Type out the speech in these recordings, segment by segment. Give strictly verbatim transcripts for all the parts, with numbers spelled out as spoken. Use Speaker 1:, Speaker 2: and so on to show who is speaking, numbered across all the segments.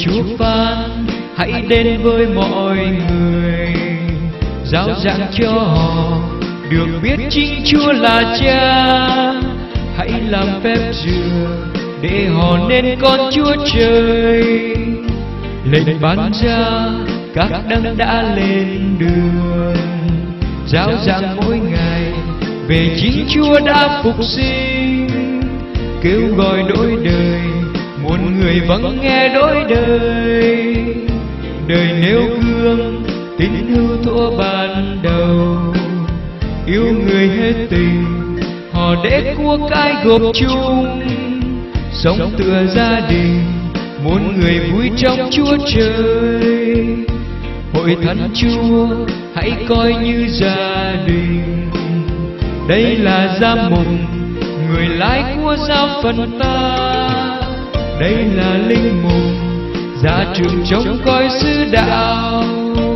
Speaker 1: Chúa phán hãy đến với mọi người, giáo giảng cho họ được biết chính Chúa là Cha. Hãy làm phép rửa để họ nên con Chúa Trời. Lệnh ban ra các đấng đã lên đường, giáo giảng mỗi ngày về chính Chúa đã phục sinh. Kêu gọi đổi đời, muôn người vâng nghe đổi đời. Đời nêu gương tín hữu thuở ban đầu, yêu người hết tình họ để của cái gộp chung. Sống tựa gia đình, muôn người vui trong Chúa Trời. Hội thánh Chúa hãy coi như gia đình, đây là giám mục người lái của giáo phận ta. Đây là linh mục gia trưởng trông coi sứ đạo.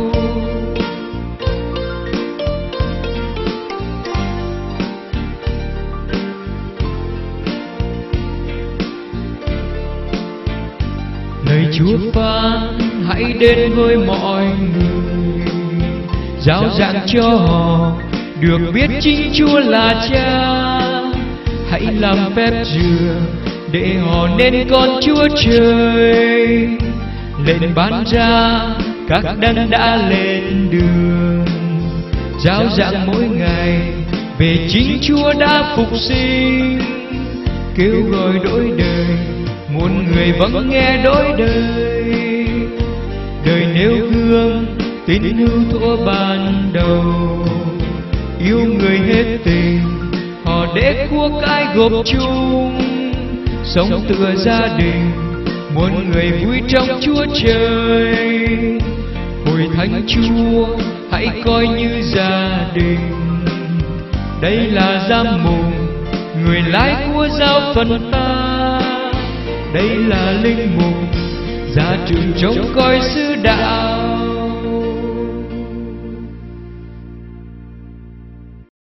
Speaker 1: Lời Chúa phán hãy đến với mọi người, giáo giảng cho họ được biết chính Chúa là Cha. Hãy làm phép rửa để họ nên con Chúa Trời. Lệnh ban ra các đấng đã lên đường, giáo giảng mỗi ngày về chính Chúa đã phục sinh. Kêu gọi đổi đời, muôn người vâng nghe đổi đời. Đời nêu gương tín hữu thuở ban đầu, yêu người hết tình họ để của cái gộp chung. Sống tựa gia đình, muôn người vui trong Chúa Trời. Hội thánh Chúa hãy coi như gia đình, đây là giám mục người lái của giáo phận ta. Đây là linh mục gia trưởng trông coi sứ đạo.